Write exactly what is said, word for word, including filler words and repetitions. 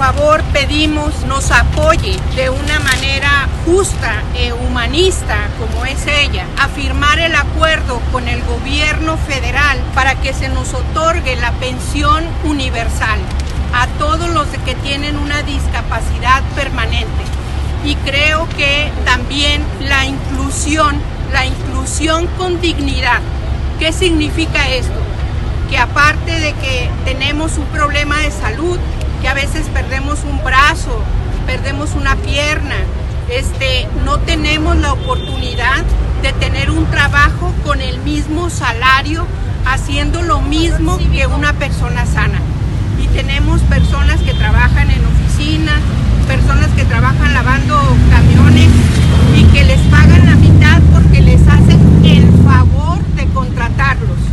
favor pedimos nos apoye de una manera justa e humanista, como es ella, a firmar el acuerdo con el gobierno federal para que se nos otorgue la pensión universal a todos los que tienen una discapacidad permanente. Y creo que también la inclusión, la inclusión con dignidad. ¿Qué significa esto? Que aparte de que tenemos un problema de salud, que a veces perdemos un brazo, perdemos una pierna, este, no tenemos la oportunidad de tener un trabajo con el mismo salario, haciendo lo mismo que una persona sana. Y tenemos personas que trabajan en oficinas, personas que trabajan lavando camiones y que les pagan la mitad porque les hacen el favor de contratarlos.